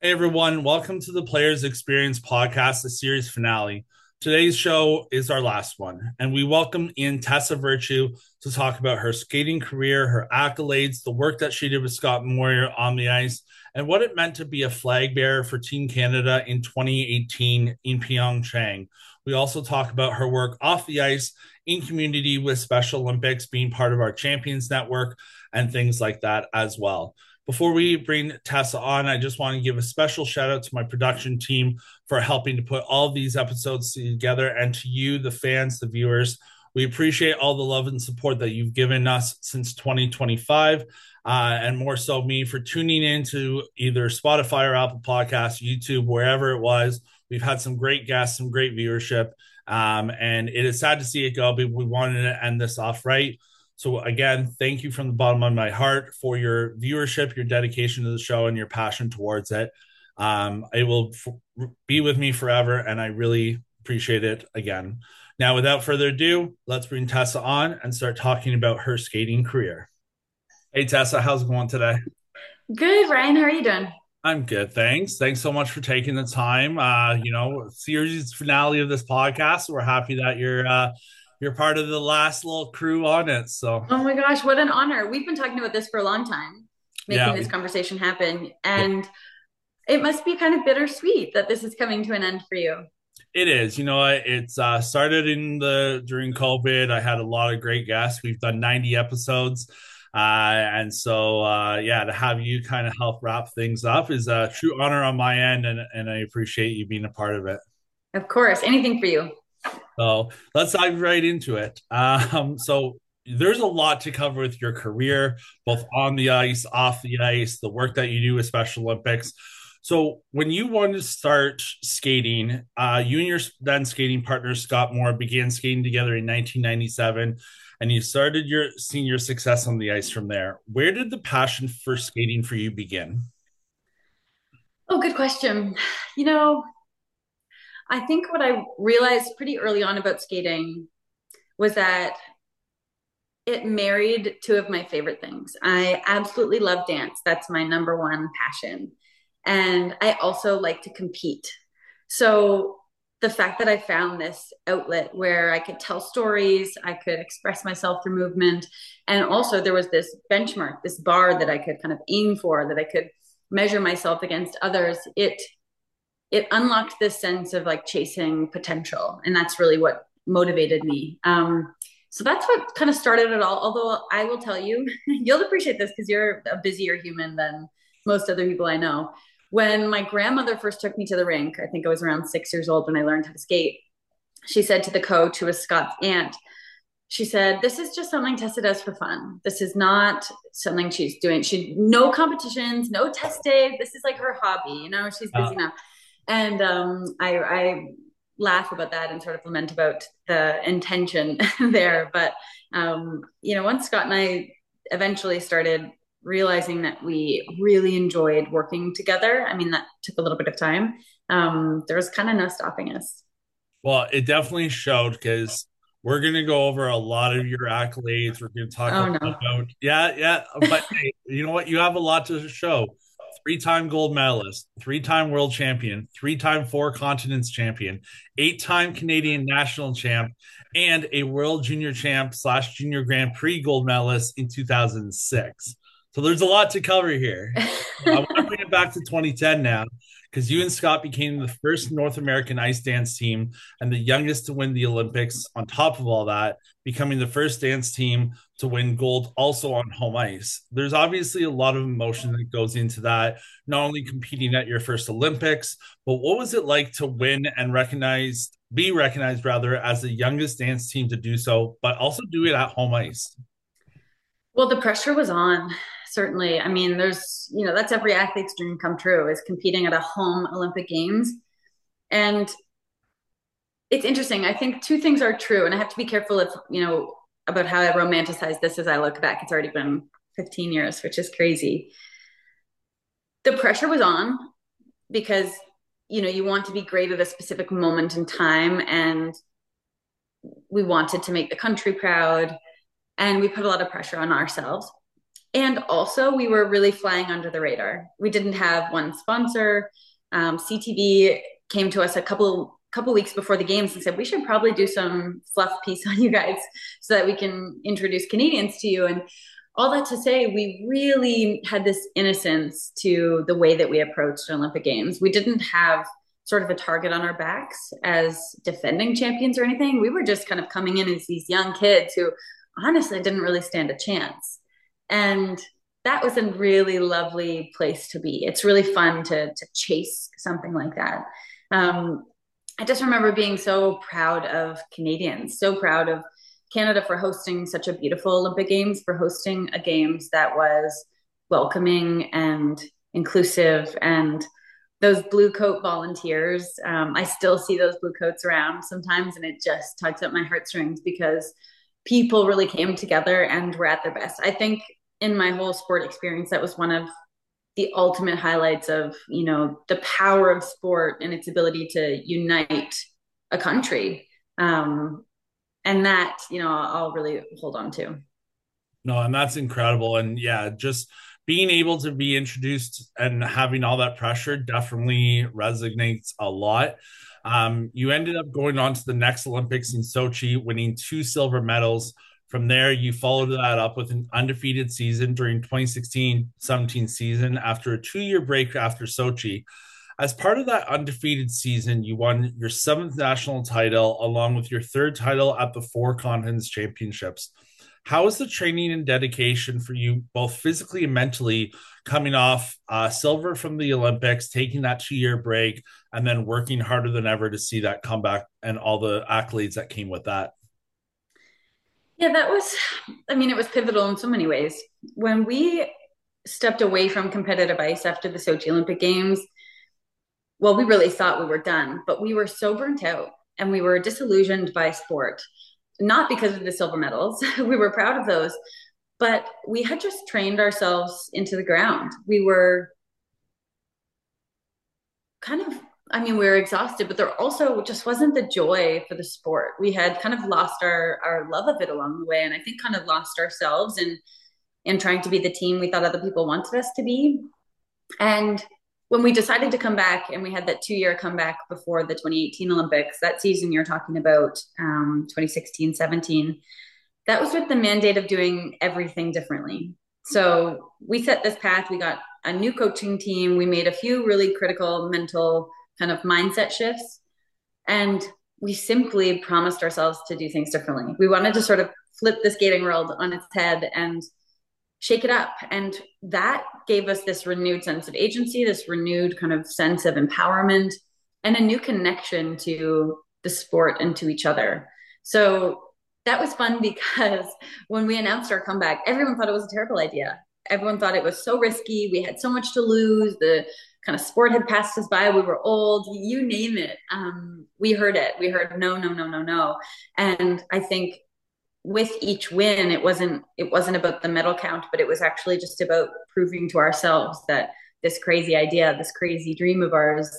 Hey everyone, welcome to the Players Experience Podcast, the series finale. Today's show is our last one, and we welcome in Tessa Virtue to talk about her skating career, her accolades, the work that she did with Scott Moir on the ice, and what it meant to be a flag bearer for Team Canada in 2018 in Pyeongchang. We also talk about her work off the ice in community with Special Olympics, being part of our Champions Network, and things like that as well. Before we bring Tessa on, I just want to give a special shout out to my production team for helping to put all of these episodes together, and to you, the fans, the viewers. We appreciate all the love and support that you've given us since 2025, and more so me for tuning in to either Spotify or Apple Podcasts, YouTube, wherever it was. We've had some great guests, some great viewership, and it is sad to see it go, but we wanted to end this off right. So again, thank you from the bottom of my heart for your viewership, your dedication to the show, and your passion towards it. It will be with me forever, and I really appreciate it again. Now, without further ado, let's bring Tessa on and start talking about her skating career. Hey, Tessa, how's it going today? Good, Ryan. How are you doing? I'm good, thanks. Thanks so much for taking the time. Series finale of this podcast. We're happy that you're part of the last little crew on it. So Oh my gosh, what an honor. We've been talking about this for a long time, yeah, making this conversation happen. yeah. And it must be kind of bittersweet that this is coming to an end for you. It is. It's started in the during COVID. I had a lot of great guests. We've done 90 episodes. And so yeah, to have you kind of help wrap things up is a true honor on my end, and I appreciate you being a part of it. Of course, anything for you. So let's dive right into it. So there's a lot to cover with your career, both on the ice, off the ice, the work that you do with Special Olympics. So when you wanted to start skating, you and your then skating partner Scott Moore began skating together in 1997, and you started your senior success on the ice from there. Where did the passion for skating for you begin? Oh, good question. You know, I think what I realized pretty early on about skating was that it married two of my favorite things. I absolutely love dance. That's my number one passion. And I also like to compete. So the fact that I found this outlet where I could tell stories, I could express myself through movement, and also there was this benchmark, this bar that I could kind of aim for, that I could measure myself against others. It unlocked this sense of like chasing potential, and that's really what motivated me. So that's what kind of started it all. Although I will tell you, you'll appreciate this because you're a busier human than most other people I know. When my grandmother first took me to the rink, I think I was around 6 years old when I learned how to skate. She said to the coach, who was Scott's aunt, she said, "This is just something Tessa does for fun. This is not something she's doing. She no competitions, no test days. This is like her hobby. You know, she's Uh, busy now." And I laugh about that and sort of lament about the intention there. But once Scott and I eventually started realizing that we really enjoyed working together, I mean, that took a little bit of time. There was kind of no stopping us. Well, it definitely showed because we're going to go over a lot of your accolades. We're going to talk a Oh lot no. about, yeah, yeah. But hey, you know what? You have a lot to show. Three-time gold medalist, three-time world champion, three-time four continents champion, eight-time Canadian national champ, and a world junior champ slash junior Grand Prix gold medalist in 2006. So there's a lot to cover here. I want to bring it back to 2010 now, because you and Scott became the first North American ice dance team and the youngest to win the Olympics. On top of all that, becoming the first dance team to win gold also on home ice. There's obviously a lot of emotion that goes into that, not only competing at your first Olympics, but what was it like to win and be recognized rather, as the youngest dance team to do so, but also do it at home ice? Well, the pressure was on, certainly. I mean, that's every athlete's dream come true is competing at a home Olympic Games. And it's interesting. I think two things are true, and I have to be careful about how I romanticize this as I look back. It's already been 15 years, which is crazy. The pressure was on because, you want to be great at a specific moment in time, and we wanted to make the country proud, and we put a lot of pressure on ourselves. And also, we were really flying under the radar. We didn't have one sponsor. CTV came to us a couple weeks before the games and said we should probably do some fluff piece on you guys so that we can introduce Canadians to you. And all that to say, we really had this innocence to the way that we approached Olympic Games. We didn't have sort of a target on our backs as defending champions or anything. We were just kind of coming in as these young kids who honestly didn't really stand a chance. And that was a really lovely place to be. It's really fun to chase something like that. Um, I just remember being so proud of Canadians, so proud of Canada for hosting such a beautiful Olympic Games, for hosting a Games that was welcoming and inclusive. And those blue coat volunteers, I still see those blue coats around sometimes, and it just tugs at my heartstrings because people really came together and were at their best. I think in my whole sport experience, that was one of the ultimate highlights of, the power of sport and its ability to unite a country. And that, I'll really hold on to. No, and that's incredible. And yeah, just being able to be introduced and having all that pressure definitely resonates a lot. You ended up going on to the next Olympics in Sochi, winning 2 silver medals. From there, you followed that up with an undefeated season during 2016-17 season after a 2-year break after Sochi. As part of that undefeated season, you won your 7th national title along with your 3rd title at the Four Continents Championships. How is the training and dedication for you, both physically and mentally, coming off silver from the Olympics, taking that 2-year break, and then working harder than ever to see that comeback and all the accolades that came with that? Yeah, it was pivotal in so many ways. When we stepped away from competitive ice after the Sochi Olympic Games, well, we really thought we were done, but we were so burnt out and we were disillusioned by sport, not because of the silver medals. We were proud of those, but we had just trained ourselves into the ground. We were kind of, we were exhausted, but there also just wasn't the joy for the sport. We had kind of lost our love of it along the way, and I think kind of lost ourselves in trying to be the team we thought other people wanted us to be. And when we decided to come back and we had that 2-year comeback before the 2018 Olympics, that season you're talking about, 2016, 17, that was with the mandate of doing everything differently. So we set this path. We got a new coaching team. We made a few really critical mental kind of mindset shifts. And we simply promised ourselves to do things differently. We wanted to sort of flip the skating world on its head and shake it up. And that gave us this renewed sense of agency, this renewed kind of sense of empowerment, and a new connection to the sport and to each other. So that was fun because when we announced our comeback, everyone thought it was a terrible idea. Everyone thought it was so risky. We had so much to lose. The kind of sport had passed us by. We were old, you name it. We heard it. We heard no, no, no, no, no. And I think with each win, it wasn't about the medal count, but it was actually just about proving to ourselves that this crazy idea, this crazy dream of ours,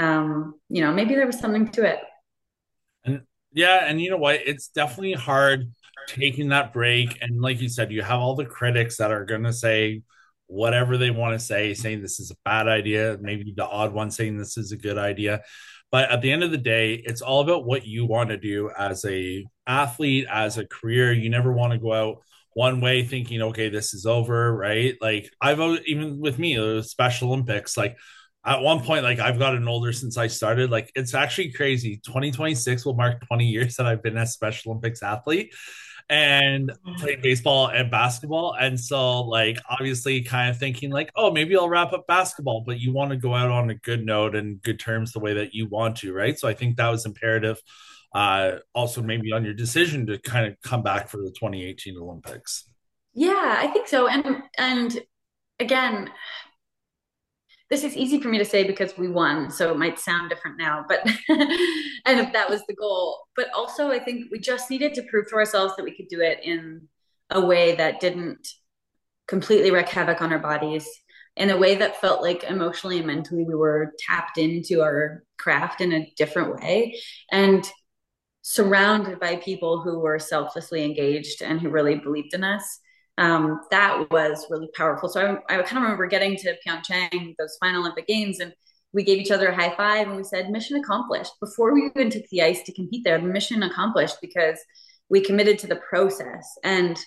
maybe there was something to it. And yeah, and you know what? It's definitely hard taking that break. And like you said, you have all the critics that are going to say whatever they want to say, saying this is a bad idea, maybe the odd one saying this is a good idea. But at the end of the day, it's all about what you want to do as a athlete, as a career. You never want to go out one way thinking, okay, this is over, right? Like I've always, even with me, the Special Olympics, like at one point, like I've gotten older since I started. Like it's actually crazy. 2026 will mark 20 years that I've been a Special Olympics athlete and played baseball and basketball. And so, like, obviously, kind of thinking, like, oh, maybe I'll wrap up basketball, but you want to go out on a good note and good terms the way that you want to, right? So, I think that was imperative. Also, maybe on your decision to kind of come back for the 2018 Olympics. Yeah, I think so. And again, this is easy for me to say because we won, so it might sound different now, but and if that was the goal. But also I think we just needed to prove to ourselves that we could do it in a way that didn't completely wreak havoc on our bodies, in a way that felt like emotionally and mentally we were tapped into our craft in a different way, and surrounded by people who were selflessly engaged and who really believed in us. That was really powerful. So I kind of remember getting to Pyeongchang, those final Olympic Games, and we gave each other a high five and we said, mission accomplished. Before we even took the ice to compete there, mission accomplished because we committed to the process. And,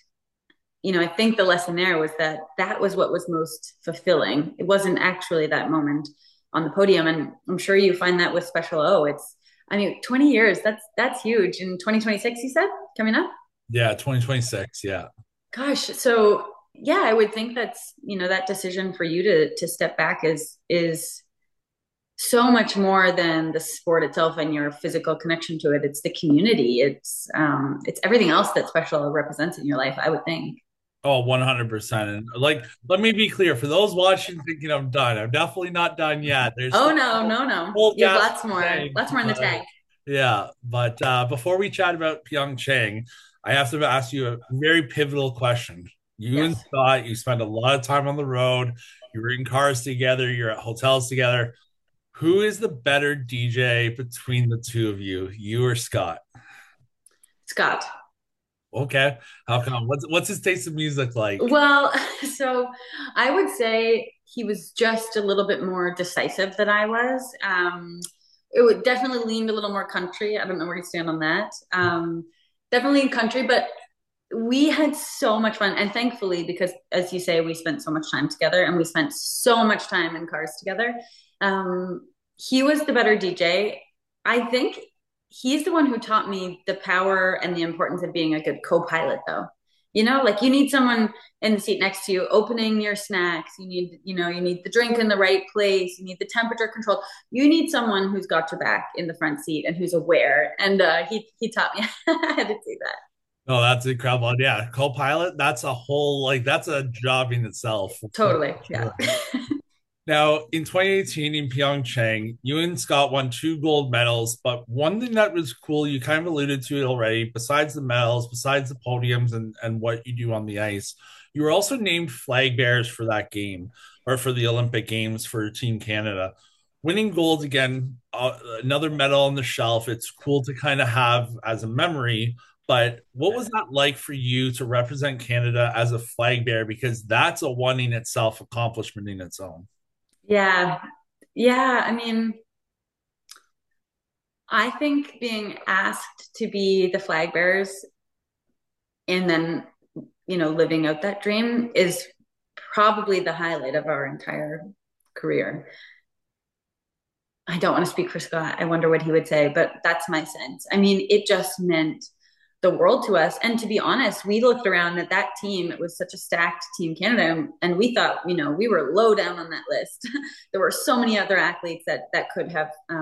I think the lesson there was that that was what was most fulfilling. It wasn't actually that moment on the podium. And I'm sure you find that with Special O. I mean, 20 years, that's huge. In 2026, you said, coming up? Yeah, 2026. Yeah. Gosh, so yeah, I would think that's, that decision for you to step back is so much more than the sport itself and your physical connection to it. It's the community. It's everything else that Special represents in your life, I would think. Oh, 100%. And like, let me be clear for those watching thinking I'm done. I'm definitely not done yet. There's Oh still no, no, no. full You have gas lots in the more, tank. lots more in the tank. Yeah, but before we chat about Pyeongchang, I have to ask you a very pivotal question. You and Yes. Scott, you spend a lot of time on the road. You're in cars together. You're at hotels together. Who is the better DJ between the two of you, you or Scott? Scott. Okay, how come? What's his taste of music like? Well, so I would say he was just a little bit more decisive than I was. It would definitely leaned a little more country. I don't know where you stand on that. Definitely country, but we had so much fun. And thankfully, because as you say, we spent so much time together and we spent so much time in cars together. Um, he was the better DJ. I think he's the one who taught me the power and the importance of being a good co-pilot, though. Like you need someone in the seat next to you opening your snacks. You need the drink in the right place. You need the temperature control. You need someone who's got your back in the front seat and who's aware. And he taught me how to do that. Oh, that's incredible. Yeah, co-pilot, that's a whole that's a job in itself. For Totally. Yeah. sure. Now, in 2018 in Pyeongchang, you and Scott won two gold medals, but one thing that was cool, you kind of alluded to it already, besides the medals, besides the podiums and what you do on the ice, you were also named flag bearers for that game or for the Olympic Games for Team Canada. Winning gold again, another medal on the shelf. It's cool to kind of have as a memory. But what was that like for you to represent Canada as a flag bearer? Because that's a one in itself accomplishment in its own. Yeah. Yeah. I mean, I think being asked to be the flag bearers and then, living out that dream is probably the highlight of our entire career. I don't want to speak for Scott. I wonder what he would say, but that's my sense. I mean, it just meant the world to us. And to be honest, we looked around at that team. It was such a stacked Team Canada, and we thought, we were low down on that list. There were so many other athletes that could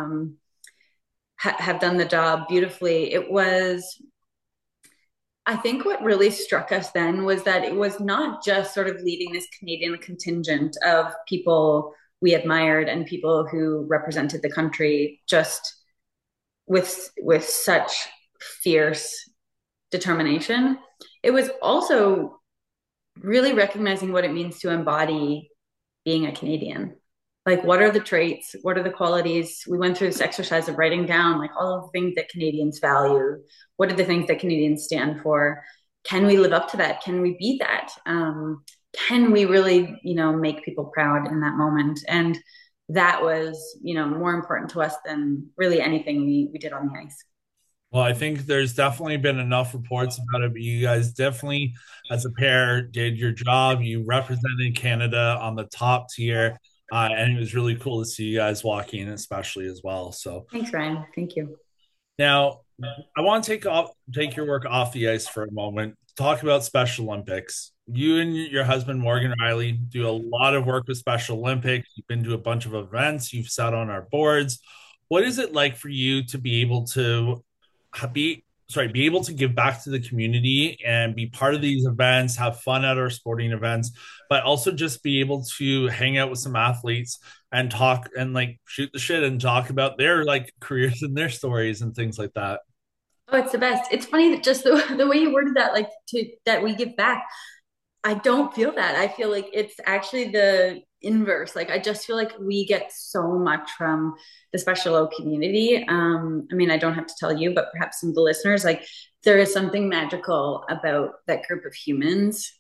have done the job beautifully. It was, I think, what really struck us then was that it was not just sort of leading this Canadian contingent of people we admired and people who represented the country just with such fierce determination. It was also really recognizing what it means to embody being a Canadian. Like, what are the traits? What are the qualities? We went through this exercise of writing down like all of the things that Canadians value. What are the things that Canadians stand for? Can we live up to that? Can we be that? Can we really, make people proud in that moment? And that was, more important to us than really anything we did on the ice. Well, I think there's definitely been enough reports about it, but you guys definitely, as a pair, did your job. You represented Canada on the top tier, and it was really cool to see you guys walking, especially as well. So Thanks, Ryan. Thank you. now, I want to take your work off the ice for a moment. Talk about Special Olympics. You and your husband Morgan Riley do a lot of work with Special Olympics. You've been to a bunch of events. You've sat on our boards. What is it like for you to be able to be able to give back to the community and be part of these events, have fun at our sporting events, but also just be able to hang out with some athletes and talk and like shoot the shit and talk about their like careers and their stories and things like that. Oh, it's the best. It's funny that just the way you worded that, like that we give back. I don't feel that. I feel like it's actually the inverse. Like I just feel like we get so much from the Special O community. I mean, I don't have to tell you, but perhaps some of the listeners, like there is something magical about that group of humans.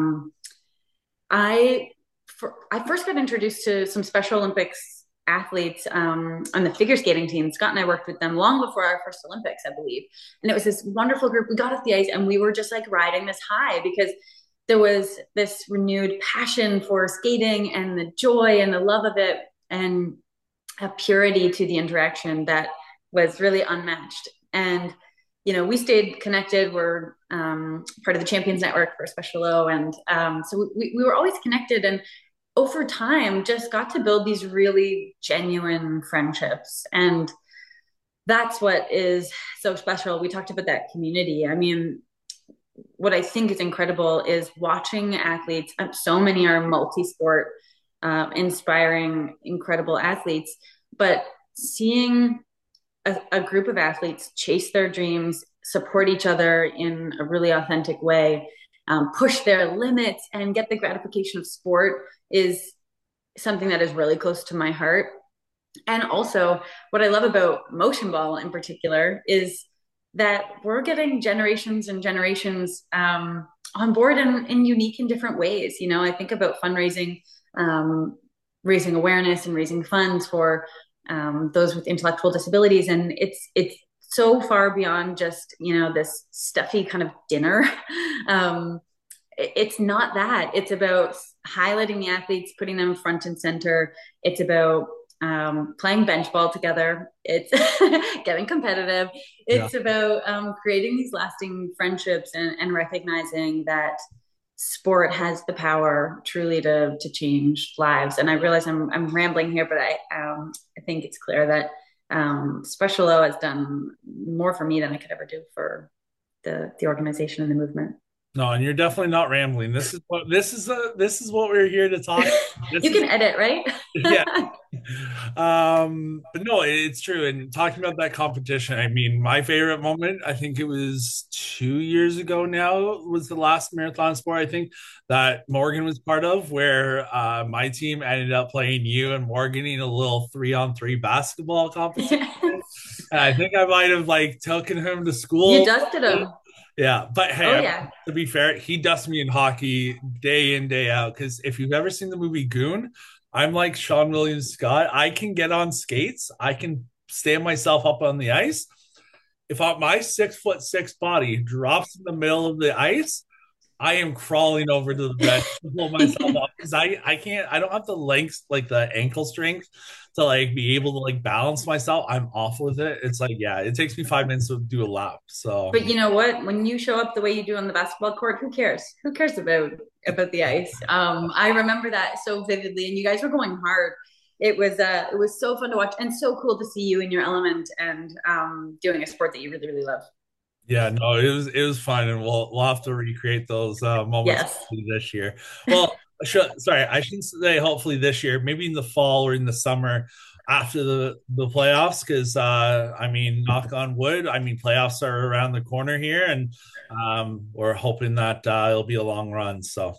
I I first got introduced to some Special Olympics athletes on the figure skating team. Scott and I worked with them long before our first Olympics, I believe. And it was this wonderful group. We got off the ice and we were just like riding this high because there was this renewed passion for skating and the joy and the love of it and a purity to the interaction that was really unmatched. And we stayed connected. We're part of the Champions Network for Special O, and so we were always connected. And over time, just got to build these really genuine friendships, and that's what is so special. We talked about that community. I mean, what I think is incredible is watching athletes. So many are multi-sport, inspiring, incredible athletes, but seeing a group of athletes chase their dreams, support each other in a really authentic way, push their limits, and get the gratification of sport is something that is really close to my heart. And also, what I love about motion ball in particular is that we're getting generations and generations on board in unique and different ways. I think about fundraising, raising awareness and raising funds for those with intellectual disabilities, and it's so far beyond just this stuffy kind of dinner. It's not that. It's about highlighting the athletes, putting them front and center. It's about playing bench ball together. It's getting competitive. Yeah. It's about creating these lasting friendships and recognizing that sport has the power truly to change lives. And I realize I'm rambling here, but I think it's clear that Special O has done more for me than I could ever do for the organization and the movement. No, and you're definitely not rambling. This is what we're here to talk. This You is can edit, right? yeah. But no, it's true. And talking about that competition, I mean, my favorite moment, I think it was 2 years ago now, was the last marathon sport I think that Morgan was part of, where my team ended up playing you and Morgan in a little 3-on-3 basketball competition. And I think I might have like taken him to You school. dusted them. Yeah, but Oh hey, yeah. to be fair, he dusts me in hockey day in, day out. Because if you've ever seen the movie Goon, I'm like Sean William Scott. I can get on skates, I can stand myself up on the ice. If my 6'6" body drops in the middle of the ice, I am crawling over to the bench to pull myself up because I can't, I don't have the length, like the ankle strength to like be able to like balance myself. I'm off with it. It's like, yeah, it takes me 5 minutes to do a lap. So But you know what? When you show up the way you do on the basketball court, who cares? Who cares about the ice? I remember that so vividly, and you guys were going hard. It was so fun to watch and so cool to see you in your element and doing a sport that you really really love. yeah, no, it was fun, and we'll have to recreate those moments Yes. this year. Well, sorry, I shouldn't say hopefully this year, maybe in the fall or in the summer after the playoffs, because I mean, knock on wood, I mean, playoffs are around the corner here, and we're hoping that it'll be a long run. So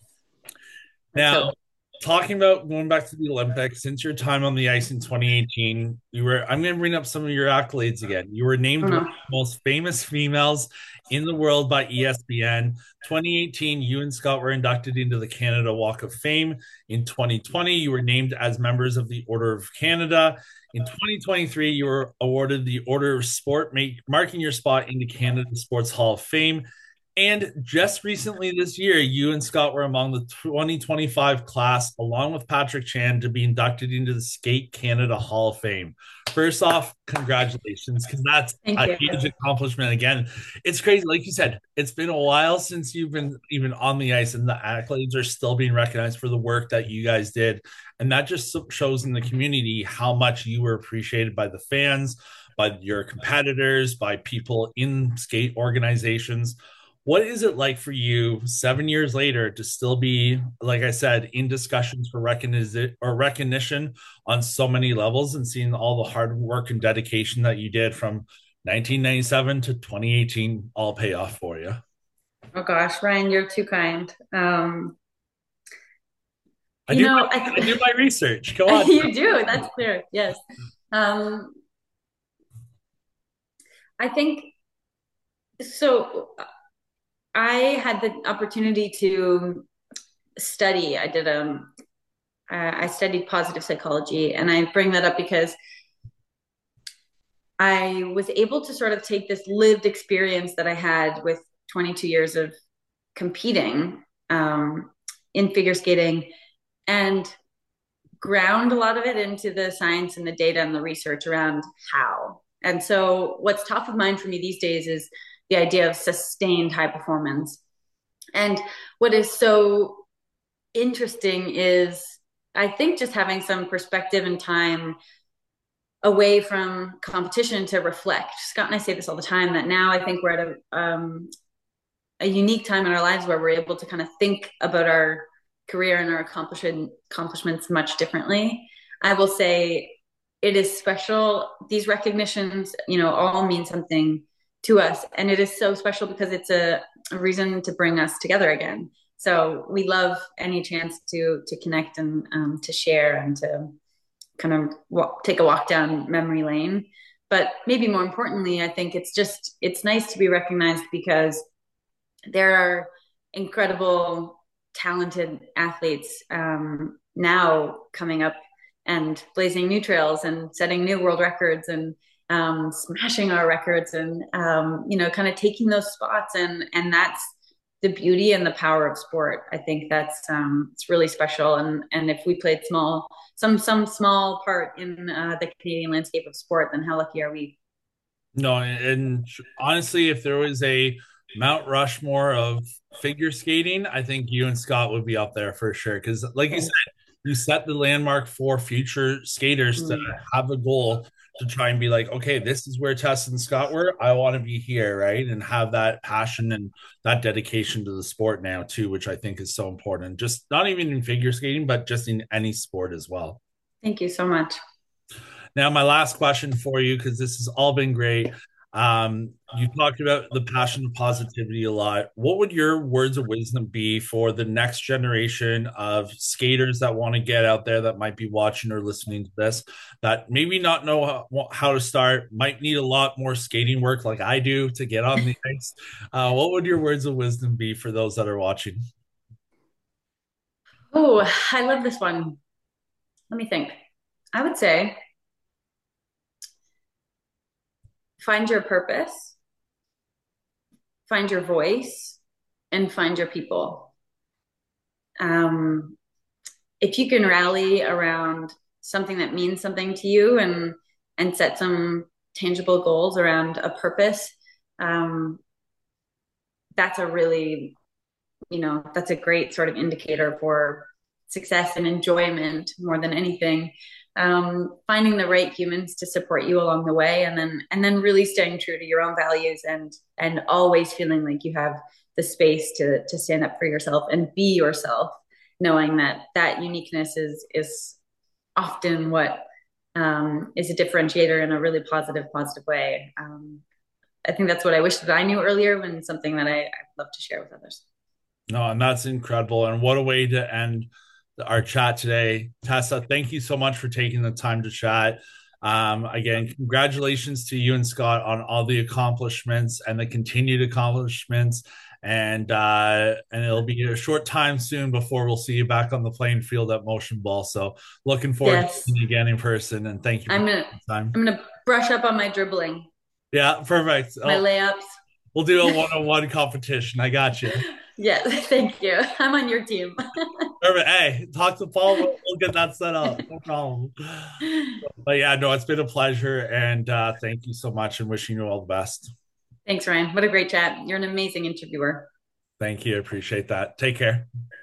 Let's now, hope. talking about going back to the Olympics, since your time on the ice in 2018, I'm going to bring up some of your accolades again. You were named Oh one of no. the most famous females in the world by ESPN. 2018, you and Scott were inducted into the Canada Walk of Fame. In 2020, you were named as members of the Order of Canada. In 2023, you were awarded the Order of Sport, marking your spot in the Canada Sports Hall of Fame. And just recently this year, you and Scott were among the 2025 class, along with Patrick Chan, to be inducted into the Skate Canada Hall of Fame. First off, congratulations, because that's Thank a you. huge accomplishment. Again, it's crazy. Like you said, it's been a while since you've been even on the ice, and the accolades are still being recognized for the work that you guys did. And that just shows in the community how much you were appreciated by the fans, by your competitors, by people in skate organizations. What is it like for you 7 years later to still be, like I said, in discussions for recognition on so many levels, and seeing all the hard work and dedication that you did from 1997 to 2018 all pay off for you? Oh gosh, Ryan, you're too kind. I You do know, I do my research. Come on. you do. That's clear. Yes. Um, I think so. I had the opportunity to study. I studied positive psychology, and I bring that up because I was able to sort of take this lived experience that I had with 22 years of competing in figure skating and ground a lot of it into the science and the data and the research around how. And so, what's top of mind for me these days is the idea of sustained high performance. And what is so interesting is, I think, just having some perspective and time away from competition to reflect. Scott and I say this all the time that now I think we're at a unique time in our lives where we're able to kind of think about our career and our accomplishments much differently. I will say it is special. These recognitions, all mean something to us. And it is so special because it's a reason to bring us together again. So we love any chance to connect and to share and to kind of take a walk down memory lane. But maybe more importantly, I think it's nice to be recognized because there are incredible, talented athletes now coming up and blazing new trails and setting new world records and smashing our records and kind of taking those spots and that's the beauty and the power of sport. I think that's it's really special. And if we played some small part in the Canadian landscape of sport, then how lucky are we? No, and honestly, if there was a Mount Rushmore of figure skating, I think you and Scott would be up there for sure. Because, like you said, Thanks. you set the landmark for future skaters to Mm. have a goal to try and be like, okay, this is where Tess and Scott were. I want to be here, right? And have that passion and that dedication to the sport now, too, which I think is so important. Just not even in figure skating, but just in any sport as well. Thank you so much. Now, my last question for you, because this has all been great. You talked about the passion of positivity a lot. What would your words of wisdom be for the next generation of skaters that want to get out there that might be watching or listening to this, that maybe not know how to start, might need a lot more skating work like I do to get on the ice? What would your words of wisdom be for those that are watching? Oh, I love this one. Let me think. I would say find your purpose, find your voice, and find your people. Um, if you can rally around something that means something to you and set some tangible goals around a purpose, um, that's a really that's a great sort of indicator for success and enjoyment more than anything. Finding the right humans to support you along the way, and then really staying true to your own values and always feeling like you have the space to stand up for yourself and be yourself, knowing that that uniqueness is often what is a differentiator in a really positive way. I think that's what I wish that I knew earlier, when something that I'd love to share with others. No, and that's incredible. And what a way to end our chat today. Tessa, thank you so much for taking the time to chat. Again, congratulations to you and Scott on all the accomplishments and the continued accomplishments. And it'll be a short time soon before we'll see you back on the playing field at Motion Ball. So looking forward to Yes. seeing you again in person. And thank you for I'm taking gonna the time. I'm gonna brush up on my dribbling, Yeah, perfect. my Oh, layups. we'll do a one-on-one competition. I got you. Yes, thank you. I'm on your team. Perfect. Hey, talk to Paul. We'll get that set up. No problem. But yeah, no, it's been a pleasure. And thank you so much and wishing you all the best. Thanks, Ryan. What a great chat. You're an amazing interviewer. Thank you. Appreciate that. Take care.